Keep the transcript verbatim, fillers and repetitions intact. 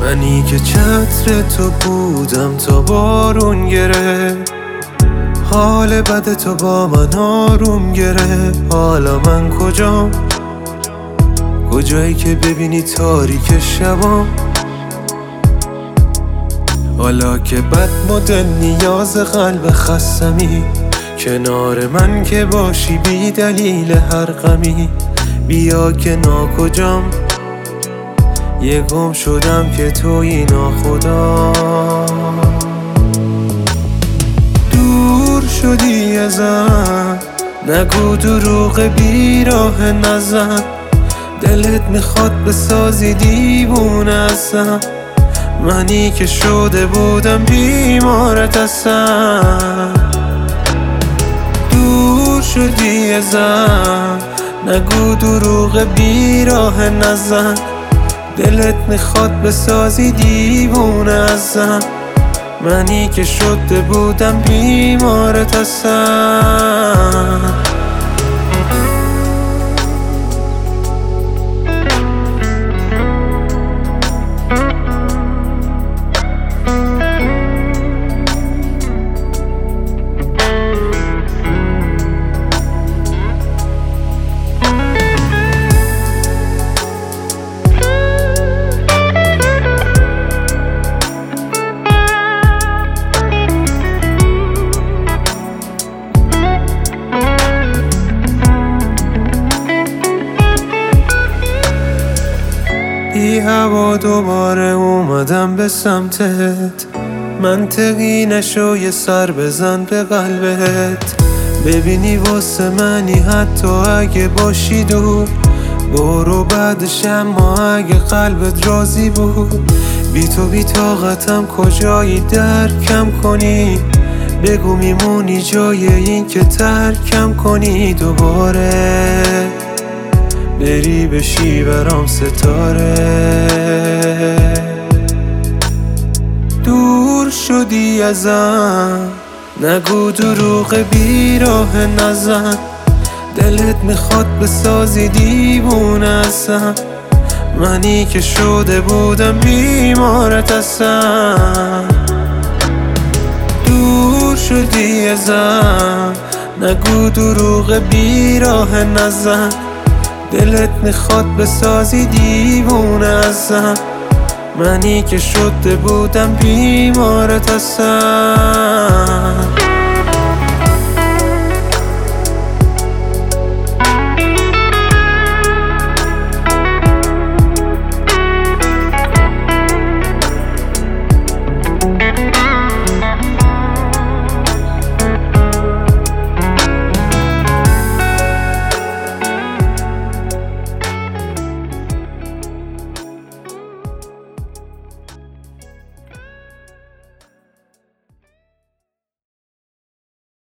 منی که چتر تو بودم تا بارون گرفت، حال بد تو با من آروم گرفت. حالا من کجام؟ کجایی که ببینی تاریک شبام؟ حالا که بد مدل نیاز قلب خستمی، کنار من که باشی بی دلیل هر غمی. بیا که ناکجام، یه گم شدم که تویی ناخدا. دور شدی ازم، نگو دروغ بیراه نزن. دلت میخواد بسازی دیوونه ازم، منی که شده بودم بیمارت هستم. دور شدی ازم، نگو دروغ بیراه نزن. دلت میخواد بسازی دیوونه ازم، منی که شده بودم بیمارت هستم. بی هوا دوباره اومدم به سمتت، منطقی نشو یه سر بزن به قلبت. ببینی واسه منی حتی اگه باشی دور، برو بعدش اما اگه قلبت راضی بود. بی تو بی طاقتم کجایی درکم کنی؟ بگو میمونی جای این که ترکم کنی دوباره، بری بشی برام ستاره. دور شدی ازم، نگو دروغ بیراه نزن. دلت میخواد بسازی دیوونه ازم، منی که شده بودم بیمارت هستم. دور شدی ازم، نگو دروغ بیراه نزن. دلت میخواد بسازی دیوونه ازم، منی که شده بودم بیمارت هستم.